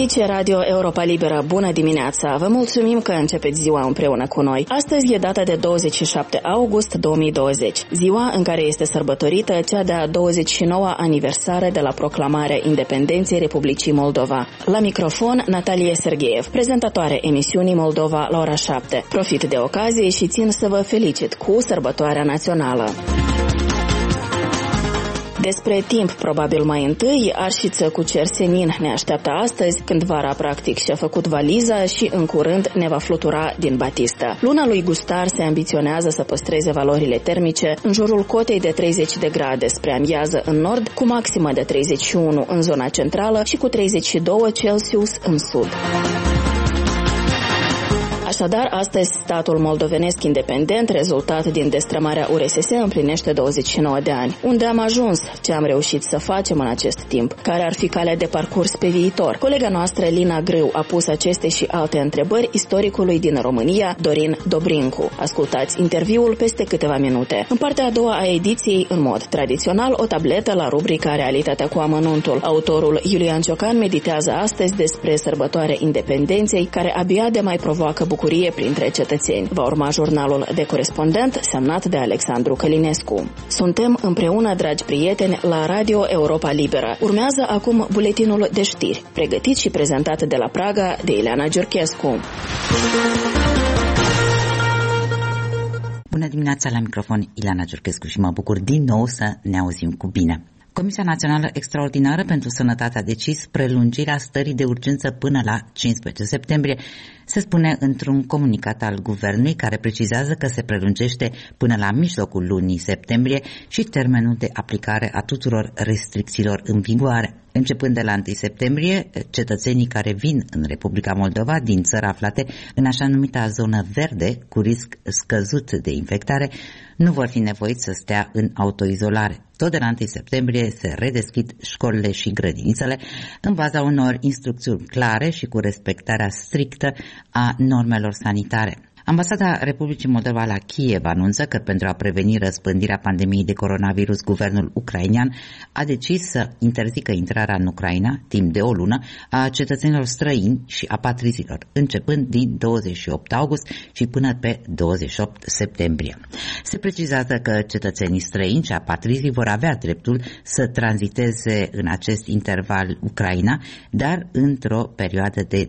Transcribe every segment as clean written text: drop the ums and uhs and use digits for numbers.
Aici e Radio Europa Liberă. Bună dimineața! Vă mulțumim că începeți ziua împreună cu noi. Astăzi e data de 27 august 2020, ziua în care este sărbătorită cea de-a 29-a aniversare de la proclamarea independenței Republicii Moldova. La microfon, Natalie Sergeev, prezentatoare emisiunii Moldova la ora 7. Profit de ocazie și țin să vă felicit cu sărbătoarea națională. Despre timp, probabil mai întâi, Arșiță cu cer senin ne așteaptă astăzi, când vara practic și-a făcut valiza și în curând ne va flutura din batistă. Luna lui Gustar se ambiționează să păstreze valorile termice în jurul cotei de 30 de grade spre amiază în nord, cu maximă de 31 în zona centrală și cu 32 Celsius în sud. Așadar, astăzi statul moldovenesc independent, rezultat din destrămarea URSS, împlinește 29 de ani. Unde am ajuns? Ce am reușit să facem în acest timp? Care ar fi calea de parcurs pe viitor? Colega noastră, Lina Grâu, a pus aceste și alte întrebări istoricului din România, Dorin Dobrincu. Ascultați interviul peste câteva minute. În partea a doua a ediției, în mod tradițional, o tabletă la rubrica Realitatea cu amănuntul. Autorul Iulian Ciocan meditează astăzi despre sărbătoarea independenței, care abia de mai provoacă bucurie printre cetățeni. Va urma jurnalul de corespondent semnat de Alexandru Călinescu. Suntem împreună, dragi prieteni, la Radio Europa Liberă. Urmează acum buletinul de știri, pregătit și prezentat de la Praga de Ileana Giurchescu. Bună dimineața, la microfon Ileana Giurchescu și mă bucur din nou să ne auzim cu bine. Comisia Națională Extraordinară pentru Sănătate a decis prelungirea stării de urgență până la 15 septembrie, se spune într-un comunicat al Guvernului care precizează că se prelungește până la mijlocul lunii septembrie și termenul de aplicare a tuturor restricțiililor în vigoare. Începând de la 1 septembrie, cetățenii care vin în Republica Moldova din țări aflate în așa numita zonă verde, cu risc scăzut de infectare, nu vor fi nevoiți să stea în autoizolare. Tot de la 1 septembrie se redeschid școlile și grădinițele în baza unor instrucțiuni clare și cu respectarea strictă a normelor sanitare. Ambasada Republicii Moldova la Kiev anunță că pentru a preveni răspândirea pandemiei de coronavirus, guvernul ucrainean a decis să interzică intrarea în Ucraina, timp de o lună, a cetățenilor străini și a patrizilor, începând din 28 august și până pe 28 septembrie. Se precizează că cetățenii străini și apatrizii vor avea dreptul să tranziteze în acest interval Ucraina, dar într-o perioadă de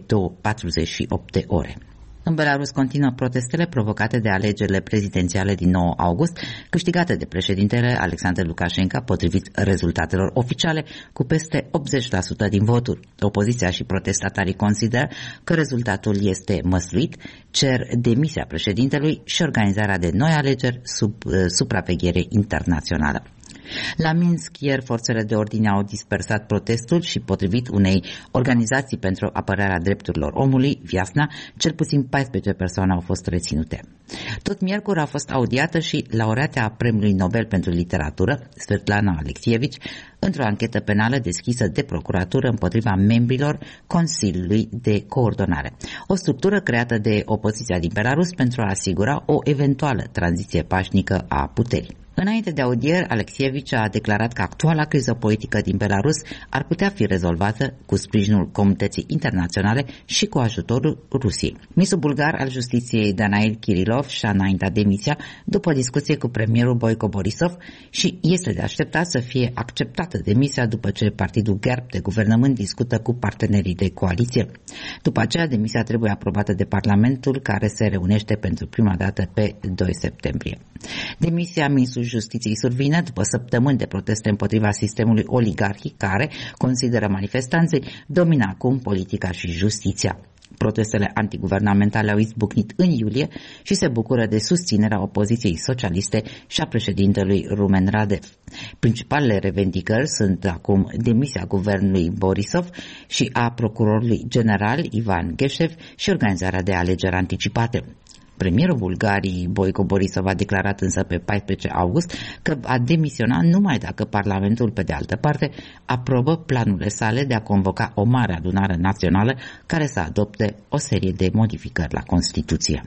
48 de ore. În Belarus continuă protestele provocate de alegerile prezidențiale din 9 august, câștigate de președintele Alexander Lukashenko, potrivit rezultatelor oficiale, cu peste 80% din voturi. Opoziția și protestatarii consideră că rezultatul este măsluit, cer demisia președintelui și organizarea de noi alegeri sub supraveghere internațională. La Minsk, ieri, forțele de ordine au dispersat protestul și, potrivit unei organizații pentru apărarea drepturilor omului, Viasna, cel puțin 14 persoane au fost reținute. Tot miercuri a fost audiată și laureata Premiului Nobel pentru Literatură, Svetlana Alexievich, într-o anchetă penală deschisă de procuratură împotriva membrilor Consiliului de Coordonare, o structură creată de opoziția din Belarus pentru a asigura o eventuală tranziție pașnică a puterii. Înainte de audieri, Alexievich a declarat că actuala criză politică din Belarus ar putea fi rezolvată cu sprijinul comunității internaționale și cu ajutorul Rusiei. Ministrul bulgar al Justiției, Danail Kirilov, și-a înaintat demisia după discuție cu premierul Boico Borisov și este de așteptat să fie acceptată demisia după ce partidul GERB de guvernământ discută cu partenerii de coaliție. După aceea, demisia trebuie aprobată de Parlamentul, care se reunește pentru prima dată pe 2 septembrie. Demisia ministrului Justiției survine după săptămâni de proteste împotriva sistemului oligarhic care, consideră manifestanții, domină acum politica și justiția. Protestele antiguvernamentale au izbucnit în iulie și se bucură de susținerea opoziției socialiste și a președintelui Rumen Radev. Principalele revendicări sunt acum demisia guvernului Borisov și a procurorului general Ivan Gheșev și organizarea de alegeri anticipate. Premierul Bulgariei, Boico Borisov, a declarat însă pe 14 august că a demisionat numai dacă Parlamentul, pe de altă parte, aprobă planurile sale de a convoca o mare adunare națională care să adopte o serie de modificări la Constituție.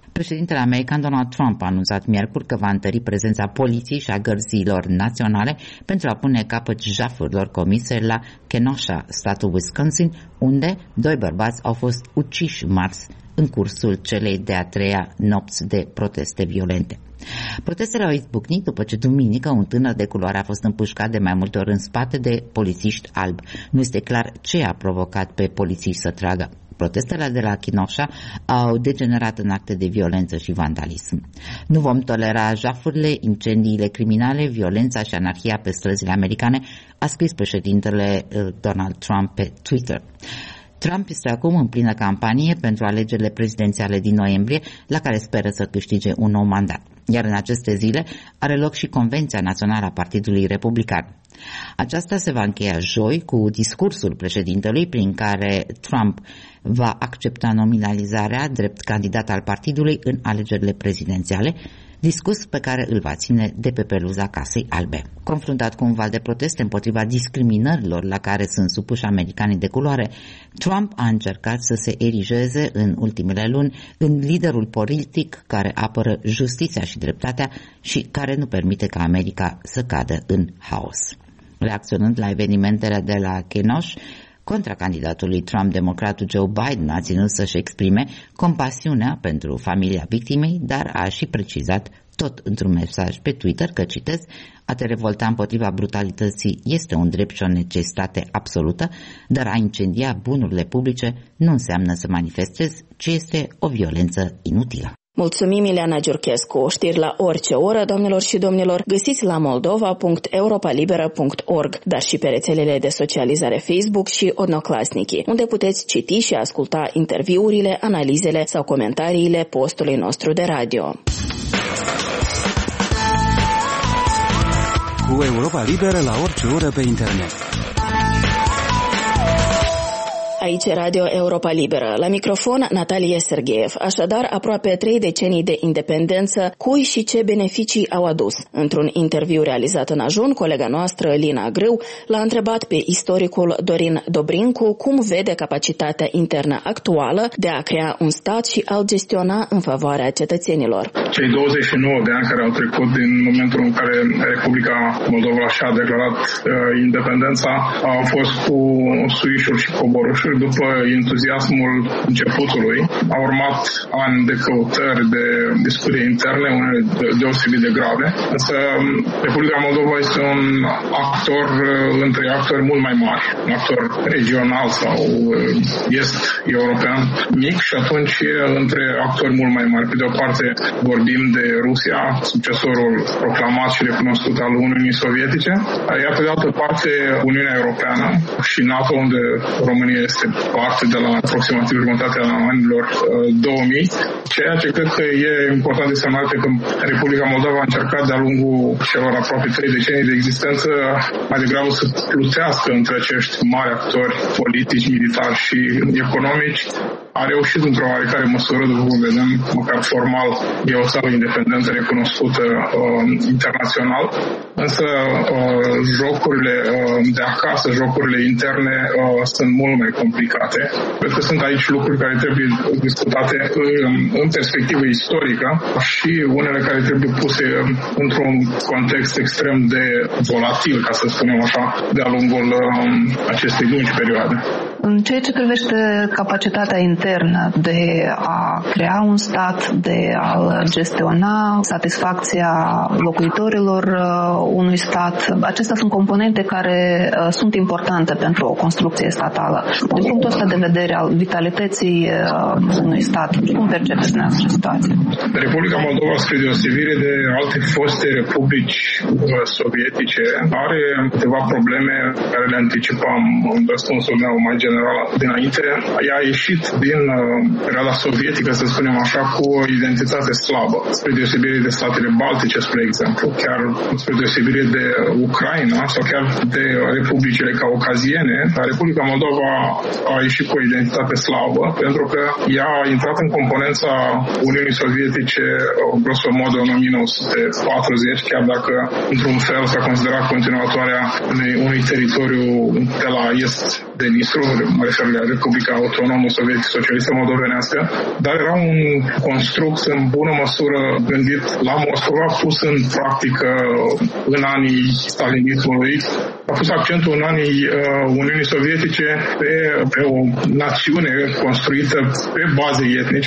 Președintele american Donald Trump a anunțat miercuri că va întări prezența poliției și a gărzilor naționale pentru a pune capăt jafurilor comise la Kenosha, statul Wisconsin, unde 2 bărbați au fost uciși marți în cursul celei de-a 3-a nopți de proteste violente. Protestele au izbucnit după ce duminică un tânăr de culoare a fost împușcat de mai multe ori în spate de polițiști albi. Nu este clar ce a provocat pe polițiști să tragă. Protestele de la Kenosha au degenerat în acte de violență și vandalism. Nu vom tolera jafurile, incendiile criminale, violența și anarhia pe străzile americane, a scris președintele Donald Trump pe Twitter. Trump este acum în plină campanie pentru alegerile prezidențiale din noiembrie, la care speră să câștige un nou mandat. Iar în aceste zile are loc și Convenția Națională a Partidului Republican. Aceasta se va încheia joi cu discursul președintelui prin care Trump va accepta nominalizarea drept candidat al partidului în alegerile prezidențiale, discurs pe care îl va ține de pe peluza Casei Albe. Confruntat cu un val de proteste împotriva discriminărilor la care sunt supuși americanii de culoare, Trump a încercat să se erigeze în ultimele luni în liderul politic care apără justiția și dreptatea și care nu permite ca America să cadă în haos. Reacționând la evenimentele de la Kenosha, contra candidatului Trump, democratul Joe Biden a ținut să-și exprime compasiunea pentru familia victimei, dar a și precizat tot într-un mesaj pe Twitter că, citez, a te revolta împotriva brutalității este un drept și o necesitate absolută, dar a incendia bunurile publice nu înseamnă să manifestezi, ci este o violență inutilă. Mulțumim, Ileana Giurchescu. Știri la orice oră, domnilor și domnilor, găsiți la moldova.europalibera.org, dar și pe rețelele de socializare Facebook și Odnoklassniki, unde puteți citi și asculta interviurile, analizele sau comentariile postului nostru de radio. Cu Europa Liberă la orice oră pe internet. Aici Radio Europa Liberă. La microfon Natalie Sergeev. Așadar, aproape 3 decenii de independență, cui și ce beneficii au adus? Într-un interviu realizat în ajun, colega noastră Lina Grâu l-a întrebat pe istoricul Dorin Dobrincu cum vede capacitatea internă actuală de a crea un stat și a-l gestiona în favoarea cetățenilor. Cei 29 de ani care au trecut din momentul în care Republica Moldova și-a declarat independența au fost cu suișuri și coborâșuri. După entuziasmul începutului, au urmat ani de căutări, de discuții interne, unele deosebit de grave. Însă Republica Moldova este un actor între actori mult mai mari, un actor regional sau est-european mic și atunci între actori mult mai mari. Pe de o parte vorbim de Rusia, succesorul proclamat și recunoscut al Uniunii Sovietice, iar pe de altă parte Uniunea Europeană și NATO, unde România este parte de la aproximativ jumătatea anilor 2000, ceea ce cred că e important de semnat că Republica Moldova a încercat de-a lungul celor aproape 3 decenii de existență mai degrabă să plutească între acești mari actori politici, militari și economici. A reușit într-o oarecare măsură, după cum vedem, măcar formal, e o țară independentă recunoscută internațional, însă jocurile de acasă, jocurile interne sunt mult mai complicate. Cred că sunt aici lucruri care trebuie discutate în perspectivă istorică și unele care trebuie puse într-un context extrem de volatil, ca să spunem așa, de-a lungul acestei lungi perioade. În ceea ce privește capacitatea internă de a crea un stat, de a gestiona satisfacția locuitorilor unui stat, acestea sunt componente care sunt importante pentru o construcție statală. Din punctul ăsta de vedere al vitalității unui stat, cum percepeți dumneavoastră situația? Republica Moldova, spre deosebire de alte foste republici sovietice, are câteva probleme care le anticipam în răspunsul meu mai general dinainte. Ea a ieșit din perioada sovietică, să spunem așa, cu o identitate slabă, spre deosebire de statele baltice, spre exemplu, chiar spre deosebire de Ucraina sau chiar de republicile caucaziene. Republica Moldova a ieșit cu o identitate slabă, pentru că ea a intrat în componența Uniunii Sovietice grosomodo în 1940, chiar dacă într-un fel s-a considerat continuatoarea unui teritoriu de la est de Nistru, mă refer la Republica Autonomă Sovietică Socialistă Moldovenească, dar era un construct în bună măsură gândit la Moscova, pus în practică în anii stalinismului, a pus accentul în anii Uniunii Sovietice pe o națiune construită pe baze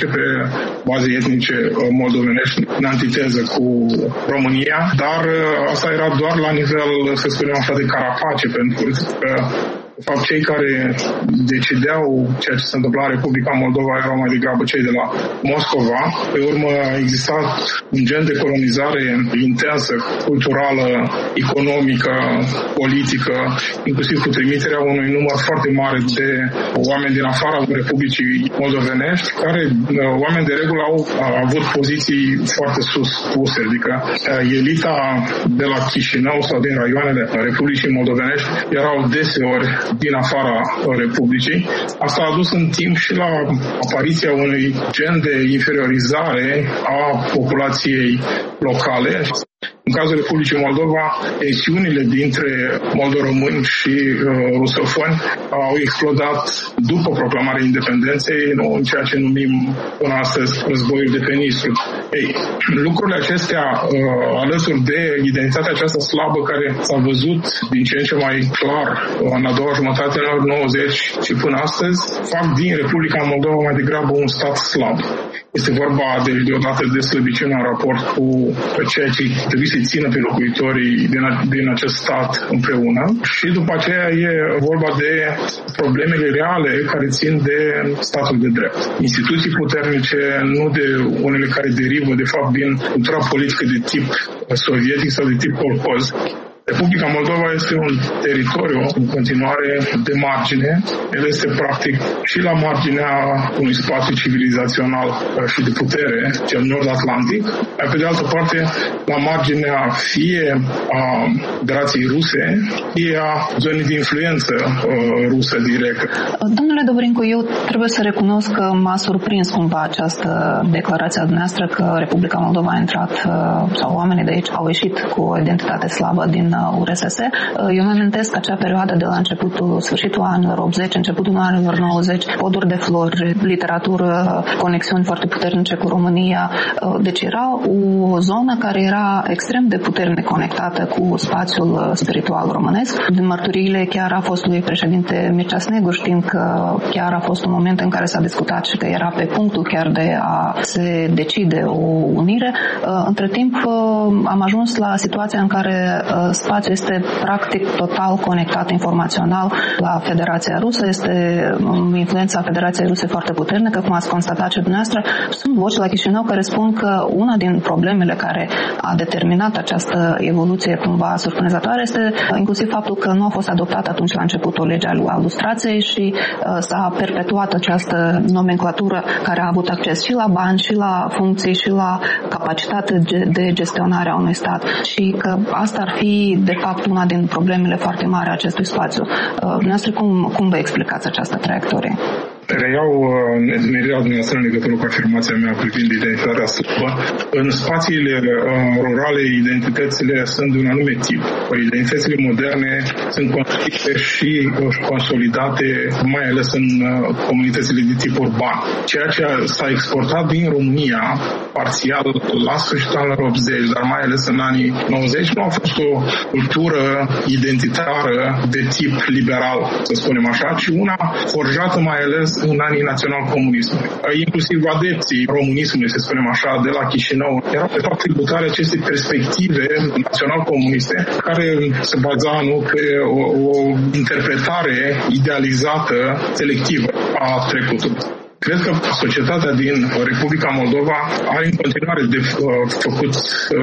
etnice moldovenești, în antiteză cu România, dar asta era doar la nivel, să spunem așa, de carapace, pentru că de fapt, cei care decideau ceea ce se întâmpla în Republica Moldova erau mai degrabă cei de la Moscova. Pe urmă, exista un gen de colonizare intensă, culturală, economică, politică, inclusiv cu trimiterea unui număr foarte mare de oameni din afara Republicii Moldovenești, care oameni de regulă au avut poziții foarte sus puse, adică elita de la Chișinău sau din raioanele Republicii Moldovenești erau deseori din afara Republicii. Asta a dus în timp și la apariția unui gen de inferiorizare a populației locale. În cazul Republicii Moldova, tensiunile dintre moldoromâni și rusofoni au explodat după proclamarea independenței, în ceea ce numim până astăzi războiul de pe Nistru. Lucrurile acestea, alături de identitatea aceasta slabă care s-a văzut din ce în ce mai clar în a doua jumătate în anii 90 și până astăzi, fac din Republica Moldova mai degrabă un stat slab. Este vorba deodată de slăbiciune în raport cu ceea ce trebuie să țină pe locuitorii din acest stat împreună și după aceea e vorba de problemele reale care țin de statul de drept. Instituții puternice, nu de unele care derivă de fapt din cultura politică de tip sovietic sau de tip colhoz. Republica Moldova este un teritoriu în continuare de margine. El este practic și la marginea unui spațiu civilizațional și de putere, cel nord-atlantic, iar pe de altă parte la marginea fie a Federației Ruse, fie a zonei de influență rusă directă. Domnule Dobrincu, eu trebuie să recunosc că m-a surprins cumva această declarație a dumneavoastră că Republica Moldova a intrat, sau oamenii de aici au ieșit cu o identitate slabă din URSS. Eu mă amintesc acea perioadă de la sfârșitul anilor 80, începutul anilor 90, poduri de flori, literatură, conexiuni foarte puternice cu România. Deci era o zonă care era extrem de puternic conectată cu spațiul spiritual românesc. Din mărturiile chiar a fostului președinte Mircea Snegu știm că chiar a fost un moment în care s-a discutat și că era pe punctul chiar de a se decide o unire. Între timp am ajuns la situația în care spațiul este practic total conectat informațional la Federația Rusă. Este influența Federației Ruse foarte puternică, cum ați constatat și dumneavoastră. Sunt voci la Chișinău care spun că una din problemele care a determinat această evoluție cumva surprinzătoare este inclusiv faptul că nu a fost adoptată atunci la început o lege a lustrației și s-a perpetuat această nomenclatură care a avut acces și la bani, și la funcții, și la capacitate de gestionare a unui stat și că asta ar fi de fapt una din problemele foarte mari a acestui spațiu. Dumneavoastră, cum vă explicați această traiectorie? Reiau nedumerirea dumneavoastră în legătură cu afirmația mea privind identitatea slabă. În spațiile rurale, identitățile sunt de un anume tip. Identitățile moderne sunt construite și consolidate, mai ales în comunitățile de tip urban. Ceea ce s-a exportat din România, parțial la sfârșitul anilor 80, dar mai ales în anii 90, nu a fost o cultură identitară de tip liberal, să spunem așa, ci una forjată mai ales în anii național-comunismului. Inclusiv adepții românismului, să spunem așa, de la Chișinău, erau de fapt tributare acestei perspective național-comuniste care se baza pe o interpretare idealizată, selectivă a trecutului. Cred că societatea din Republica Moldova are în continuare de făcut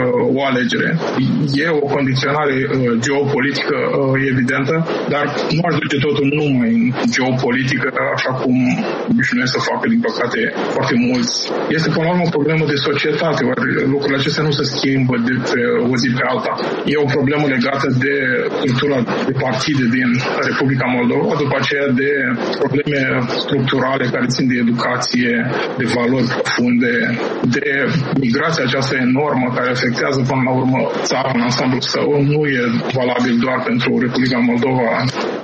o alegere. E o condiționare geopolitică evidentă, dar nu aș duce totul numai în geopolitică, așa cum obișnuiesc să facă, din păcate, foarte mulți. Este, până la urmă, o problemă de societate. Lucrurile acestea nu se schimbă de pe o zi pe alta. E o problemă legată de structura de partide din Republica Moldova, după aceea de probleme structurale care țin de educație, de valori profunde, de migrația aceasta enormă care afectează până la urmă țara în ansamblul său. Nu e valabil doar pentru Republica Moldova.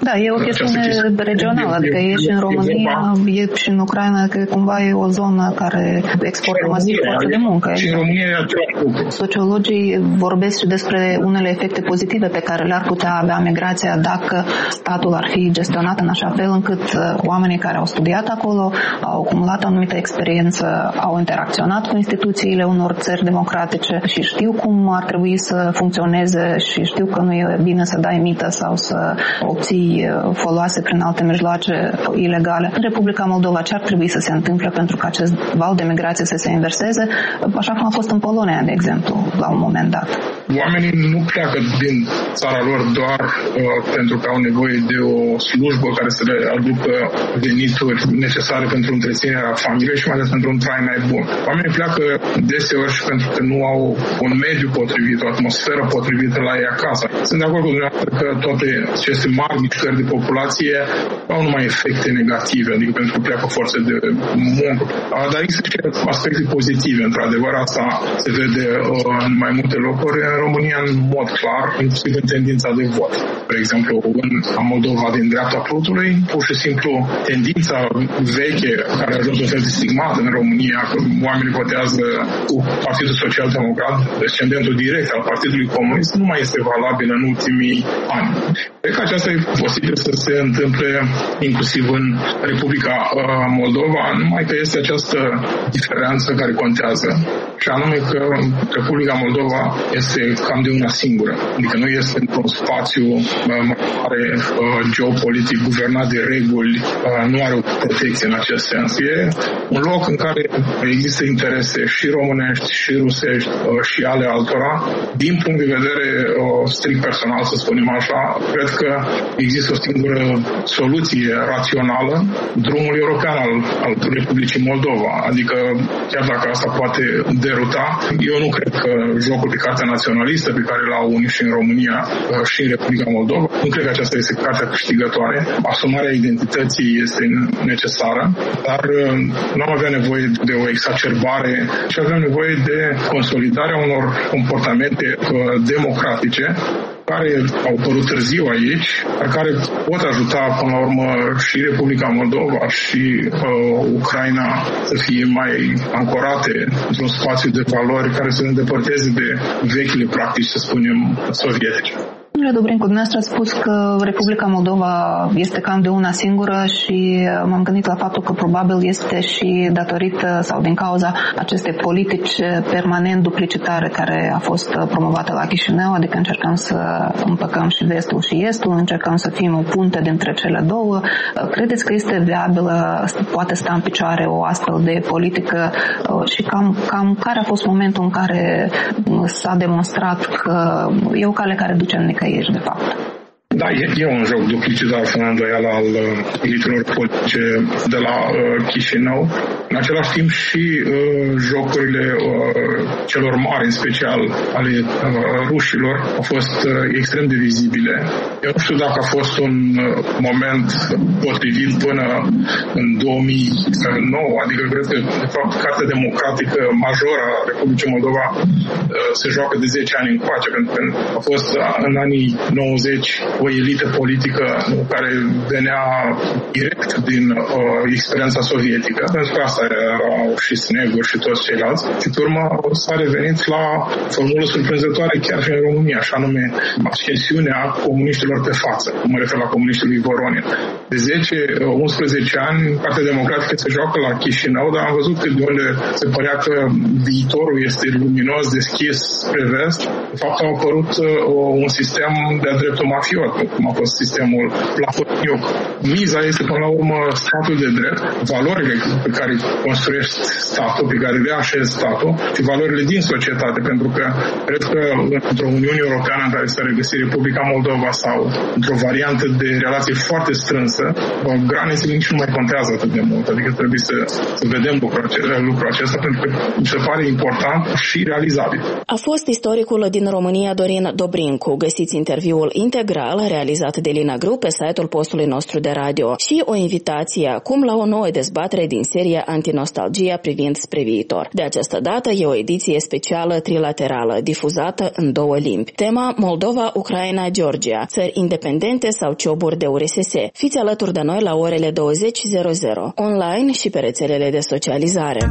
Da, e o chestiune regională, adică e și în România, e și în Ucraina, că cumva e o zonă care exportă masiv forță de muncă. Și în România e același lucru. Sociologii vorbesc și despre unele efecte pozitive pe care le-ar putea avea migrația dacă statul ar fi gestionat în așa fel încât oamenii care au studiat acolo, au acumulat o anumită experiență, au interacționat cu instituțiile unor țări democratice și știu cum ar trebui să funcționeze și știu că nu e bine să dai mită sau să obții foloase prin alte mijloace ilegale. În Republica Moldova ce ar trebui să se întâmple pentru ca acest val de migrație să se inverseze, așa cum a fost în Polonia, de exemplu, la un moment dat? Oamenii nu pleacă din țara lor doar pentru că au nevoie de o slujbă care să le aducă venituri necesare pentru întreținerea familiei și mai ales pentru un trai mai bun. Oamenii pleacă deseori și pentru că nu au un mediu potrivit, o atmosferă potrivită la ei acasă. Sunt de acord cu dumneavoastră că toate aceste mari mișcări de populație au numai efecte negative, adică pentru că pleacă forțe de muncă. Dar există și aspecte pozitive, într-adevăr, asta se vede în mai multe locuri în România în mod clar, inclusiv în tendința de vot. De exemplu, în Moldova din dreapta Prutului, pur și simplu tendința veche care a ajuns un fel de stigmat în România, că oamenii votează cu Partidul Social Democrat, descendentul direct al Partidului Comunist, nu mai este valabil în ultimii ani. Cred că aceasta e posibil să se întâmple inclusiv în Republica Moldova, numai că este această diferență care contează, și anume că Republica Moldova este cam de una singură, adică nu este într-un spațiu mare geopolitic guvernat de reguli, nu are o protecție în acest sens. E un loc în care există interese și românești, și rusești, și ale altora. Din punct de vedere strict personal, să spunem așa, cred că există o singură soluție rațională, drumul european al Republicii Moldova. Adică, chiar dacă asta poate deruta, eu nu cred că jocul pe cartea naționalistă pe care l-au unii și în România și în Republica Moldova, nu cred că aceasta este cartea câștigătoare. Asumarea identității este necesară, dar nu am avea nevoie de o exacerbare, ci avem nevoie de consolidarea unor comportamente democratice care au apărut târziu aici, dar care pot ajuta până la urmă și Republica Moldova și Ucraina să fie mai ancorate într-un spațiu de valori care să ne îndepărteze de vechile practici, să spunem, sovietice. Domnule Dobrincu, dumneavoastră ați spus că Republica Moldova este cam de una singură și m-am gândit la faptul că probabil este și datorită sau din cauza acestei politici permanent duplicitare care a fost promovată la Chișinău, adică încercăm să împăcăm și vestul și estul, încercăm să fim o punte dintre cele două. Credeți că este viabilă, poate sta în picioare o astfel de politică și cam care a fost momentul în care s-a demonstrat că e o cale care duce în nicăieri, de fapt? Da, e un joc duplicitar, fără îndoială, al elitelor politice de la Chișinău. În același timp și jocurile celor mari, în special ale rușilor, au fost extrem de vizibile. Eu nu știu dacă a fost un moment potrivit până în 2009, adică cred că, de fapt, Cartea Democratică majoră a Republicii Moldova se joacă de 10 ani încoace, pentru că a fost în anii 90 o elită politică care venea direct din experiența sovietică, pentru că asta erau și Snegur și toți ceilalți. Și pe urmă s-a revenit la formulă surprinzătoare chiar și în România, și anume ascensiunea comuniștilor pe față. Mă refer la comuniștii lui Voronin. De 10-11 ani, Partea Democratică se joacă la Chișinău, dar am văzut că de unde se părea că viitorul este luminos, deschis spre vest, de fapt a apărut un sistem de-a dreptul mafiot, cum a fost sistemul Plahotniuc. Miza este, până la urmă, statul de drept, valorile pe care construiești statul, pe care le așezi statul și valorile din societate, pentru că cred că într-o Uniune Europeană în care s-a regăsit Republica Moldova sau într-o variantă de relație foarte strânsă însă granițele nici nu mai contează atât de mult. Adică trebuie să vedem lucrul acesta pentru că mi se pare important și realizabil. A fost istoricul din România Dorin Dobrincu. Găsiți interviul integral realizat de Lina Gru pe site-ul postului nostru de radio și o invitație acum la o nouă dezbatere din seria Antinostalgia privind spre viitor. De această dată e o ediție specială trilaterală, difuzată în 2 limbi. Tema Moldova, Ucraina, Georgia, țări independente sau cioburi de URSS. Fiți alături de noi la orele 20:00, online și pe rețelele de socializare.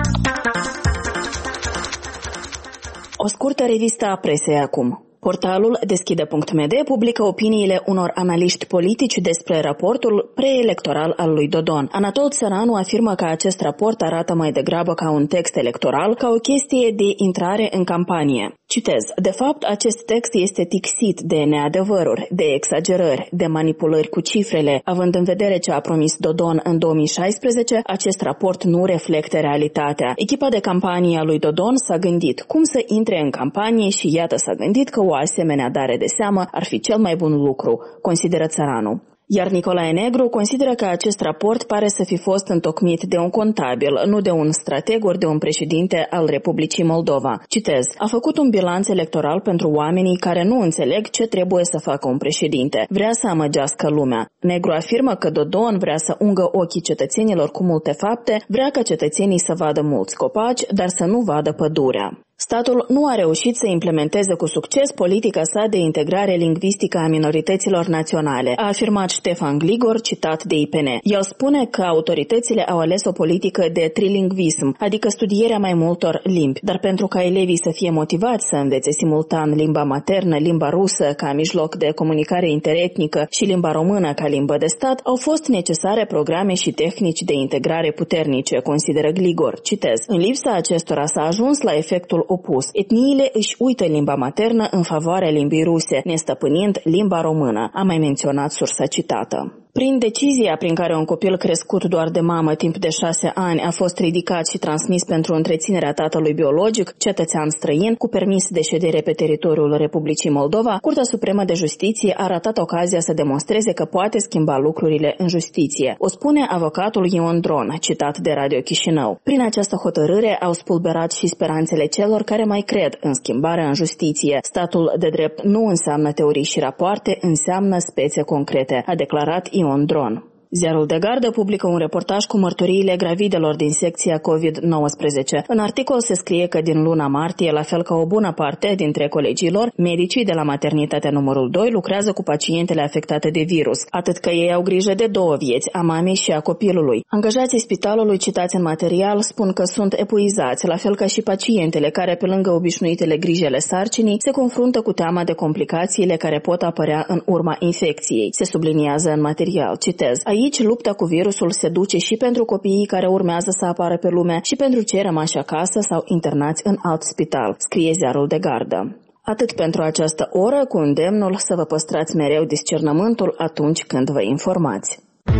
O scurtă revistă a presei acum. Portalul Deschide.md publică opiniile unor analiști politici despre raportul preelectoral al lui Dodon. Anatol Țăranu afirmă că acest raport arată mai degrabă ca un text electoral, ca o chestie de intrare în campanie. Citez, de fapt, acest text este tixit de neadevăruri, de exagerări, de manipulări cu cifrele. Având în vedere ce a promis Dodon în 2016, acest raport nu reflectă realitatea. Echipa de campanie a lui Dodon s-a gândit cum să intre în campanie și iată s-a gândit că o asemenea dare de seamă ar fi cel mai bun lucru, consideră Țăranu. Iar Nicolae Negru consideră că acest raport pare să fi fost întocmit de un contabil, nu de un strateg ori de un președinte al Republicii Moldova. Citez, a făcut un bilanț electoral pentru oamenii care nu înțeleg ce trebuie să facă un președinte. Vrea să amăgească lumea. Negru afirmă că Dodon vrea să ungă ochii cetățenilor cu multe fapte, vrea ca cetățenii să vadă mulți copaci, dar să nu vadă pădurea. Statul nu a reușit să implementeze cu succes politica sa de integrare lingvistică a minorităților naționale, a afirmat Ștefan Gligor, citat de IPN. El spune că autoritățile au ales o politică de trilingvism, adică studierea mai multor limbi, dar pentru ca elevii să fie motivați să învețe simultan limba maternă, limba rusă ca mijloc de comunicare interetnică și limba română ca limbă de stat, au fost necesare programe și tehnici de integrare puternice, consideră Gligor. Citez, în lipsa acestora s-a ajuns la efectul opus. Etniile își uită limba maternă în favoarea limbii ruse, nestăpânind limba română, a mai menționat sursa citată. Prin decizia prin care un copil crescut doar de mamă timp de 6 ani a fost ridicat și transmis pentru întreținerea tatălui biologic, cetățean străin, cu permis de ședere pe teritoriul Republicii Moldova, Curtea Supremă de Justiție a ratat ocazia să demonstreze că poate schimba lucrurile în justiție. O spune avocatul Ion Dron, citat de Radio Chișinău. Prin această hotărâre au spulberat și speranțele celor care mai cred în schimbarea în justiție. Statul de drept nu înseamnă teorii și rapoarte, înseamnă spețe concrete, a declarat Ion Dron. Ziarul de Gardă publică un reportaj cu mărturiile gravidelor din secția COVID-19. În articol se scrie că din luna martie, la fel ca o bună parte dintre colegilor, medicii de la maternitatea numărul 2 lucrează cu pacientele afectate de virus, atât că ei au grijă de 2 vieți, a mamei și a copilului. Angajații spitalului citați în material spun că sunt epuizați, la fel ca și pacientele care, pe lângă obișnuitele grijele sarcinii, se confruntă cu teama de complicațiile care pot apărea în urma infecției. Se subliniază în material, citez, aici lupta cu virusul se duce și pentru copiii care urmează să apară pe lume și pentru cei rămași acasă sau internați în alt spital, scrie Ziarul de Gardă. Atât pentru această oră, cu îndemnul să vă păstrați mereu discernământul atunci când vă informați.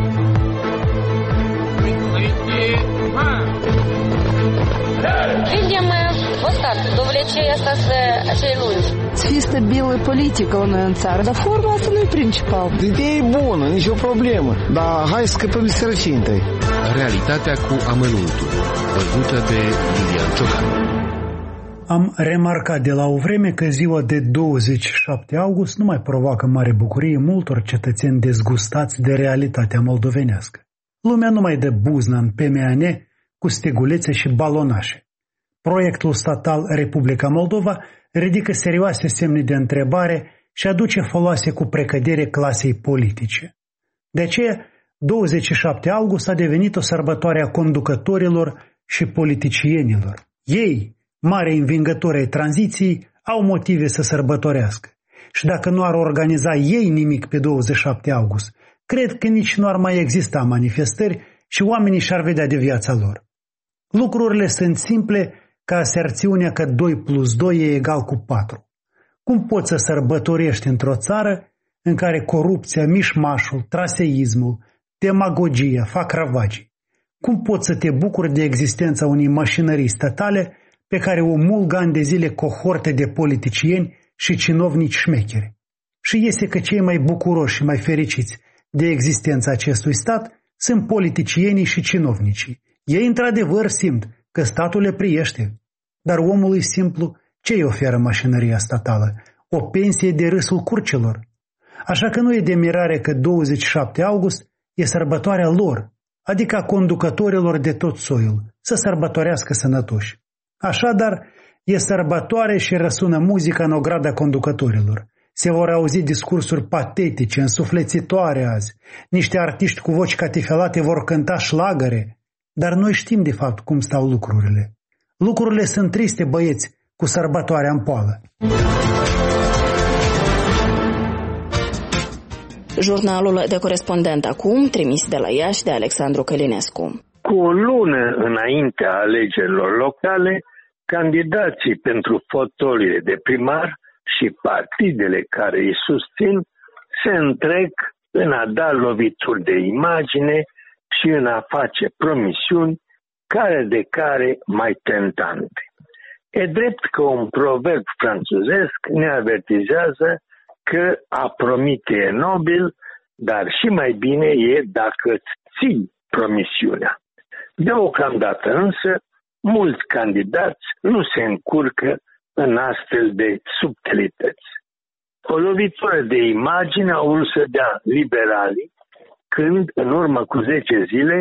Видим вот так, довлече остаться acei lungi. Să fie stabilă politică la noi în țară, dar forma asta nu e principal. Ideea e bună, nicio problemă, dar hai să scăpăm de sărăcie întâi. Realitatea cu amănuntul, văzută de Lilian Ciocan. Am remarcat de la o vreme că ziua de 27 august nu mai provoacă mare bucurie multor cetățeni dezgustați de realitatea moldovenească. Lumea nu mai dă buzna în PMAN cu stegulețe și balonașe. Proiectul statal Republica Moldova ridică serioase semne de întrebare și aduce foloase cu precădere clasei politice. De aceea, 27 august a devenit o sărbătoare a conducătorilor și politicienilor. Ei, mari învingători ai tranziției, au motive să sărbătorească. Și dacă nu ar organiza ei nimic pe 27 august, cred că nici nu ar mai exista manifestări și oamenii și-ar vedea de viața lor. Lucrurile sunt simple ca aserțiunea că 2 plus 2 e egal cu 4. Cum poți să sărbătorești într-o țară în care corupția, mișmașul, traseismul, demagogia fac ravagii? Cum poți să te bucuri de existența unei mașinării statale pe care o mulgă ani de zile cohorte de politicieni și cinovnici șmecheri? Și iese că cei mai bucuroși și mai fericiți de existența acestui stat sunt politicienii și cinovnicii. Ei într-adevăr simt că statul le priește, dar omului simplu ce îi oferă mașinăria statală? O pensie de râsul curcilor. Așa că nu e de mirare că 27 august e sărbătoarea lor, adică a conducătorilor de tot soiul, să sărbătorească sănătoși. Așadar, e sărbătoare și răsună muzica în ograda conducătorilor. Se vor auzi discursuri patetice, însuflețitoare azi. Niște artiști cu voci catifelate vor cânta șlagăre. Dar noi știm de fapt cum stau lucrurile. Lucrurile sunt triste, băieți, cu sărbătoarea în poală. Jurnalul de corespondent acum, trimis de la Iași de Alexandru Călinescu. Cu o lună înaintea alegerilor locale, candidații pentru fotoliile de primar și partidele care îi susțin se întrec în a da lovituri de imagine și în a face promisiuni care de care mai tentante. E drept că un proverb franțuzesc ne avertizează că a promite e nobil, dar și mai bine e dacă îți ții promisiunea. Deocamdată însă, mulți candidați nu se încurcă în astfel de subtilități. O lovitură de imagine au vrut să dea liberalii când, în urmă cu 10 zile,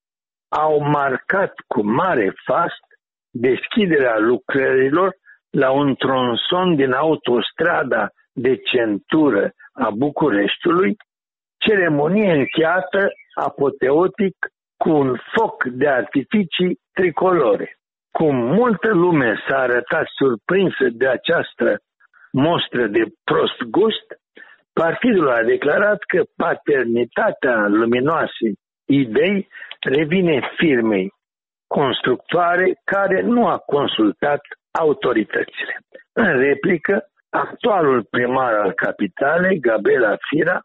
au marcat cu mare fast deschiderea lucrărilor la un tronson din autostrada de centură a Bucureștiului, ceremonie încheiată apoteotic cu un foc de artificii tricolore. Cum multă lume s-a arătat surprinsă de această mostră de prost gust, partidul a declarat că paternitatea luminoasei idei revine firmei constructoare care nu a consultat autoritățile. În replică, actualul primar al capitalei, Gabriela Firea,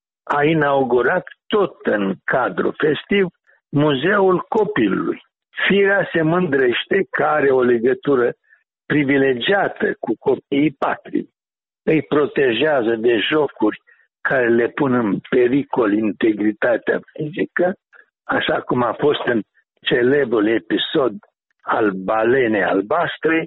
a inaugurat tot în cadru festiv Muzeul Copilului. Firea se mândrește că are o legătură privilegiată cu copiii patrii. Îi protejează de jocuri care le pun în pericol integritatea fizică, așa cum a fost în celebrul episod al balenei albastre,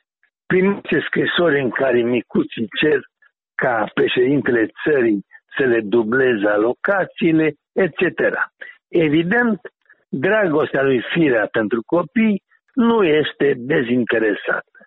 primiți scrisori în care micuții cer ca președintele țării să le dubleze alocațiile, etc. Evident, dragostea lui Firea pentru copii nu este dezinteresată.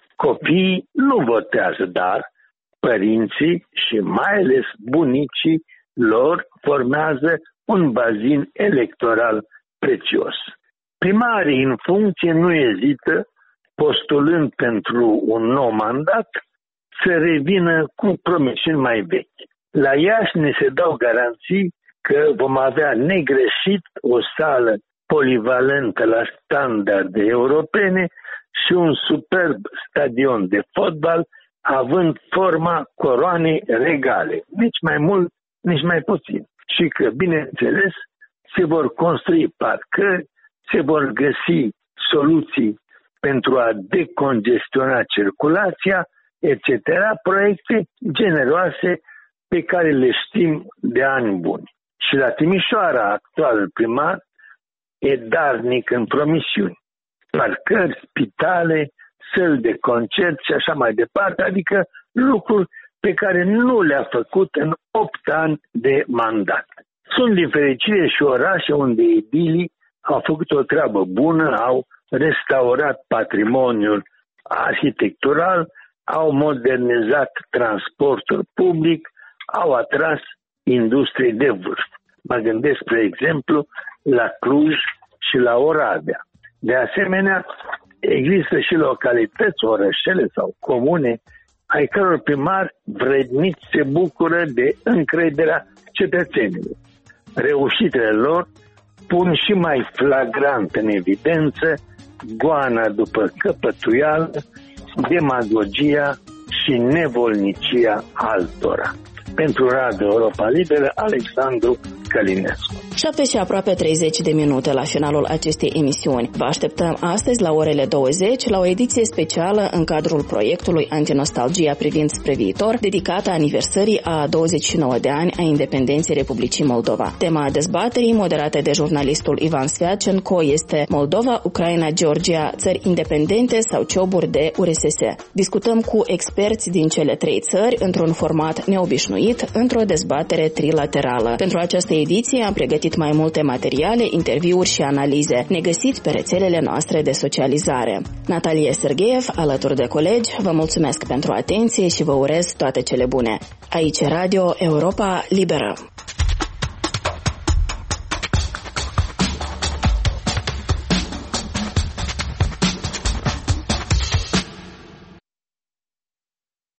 Copiii nu votează, dar părinții și mai ales bunicii lor formează un bazin electoral prețios. Primarii în funcție nu ezită, postulând pentru un nou mandat, să revină cu promisiuni mai vechi. La Iași ne se dau garanții că vom avea negreșit o sală polivalentă la standarde europene și un superb stadion de fotbal având forma coroanei regale, nici mai mult, nici mai puțin. Și că, bineînțeles, se vor construi parcări, se vor găsi soluții pentru a decongestiona circulația, etc., proiecte generoase pe care le știm de ani buni. Și la Timișoara, actualul primar, e darnic în promisiuni. Parcări, spitale, săli de concert și așa mai departe, adică lucruri pe care nu le-a făcut în 8 ani de mandat. Sunt din fericire și orașe unde edilii au făcut o treabă bună, au restaurat patrimoniul arhitectural, au modernizat transportul public, au atras industrie de vârf. Mă gândesc, spre exemplu, la Cluj și la Oradea. De asemenea, există și localități, orășele sau comune, ai căror primari vrednici se bucură de încrederea cetățenilor. Reușitele lor pun și mai flagrant în evidență goana după căpătuială, demagogia și nevolnicia altora. Pentru Radio Europa Liberă, Alexandru Călinescu. 7 și aproape 30 de minute la finalul acestei emisiuni. Vă așteptăm astăzi la orele 20 la o ediție specială în cadrul proiectului Antinostalgia privind spre viitor, dedicată aniversării a 29 de ani a independenței Republicii Moldova. Tema dezbaterii, moderată de jurnalistul Ivan Sviacenko, este Moldova, Ucraina, Georgia, țări independente sau cioburi de URSS. Discutăm cu experți din cele 3 țări într-un format neobișnuit, într-o dezbatere trilaterală. Pentru această ediție am pregătit mai multe materiale, interviuri și analize. Ne găsiți pe rețelele noastre de socializare. Natalia Sergeev, alături de colegi, vă mulțumesc pentru atenție și vă urez toate cele bune. Aici Radio Europa Liberă.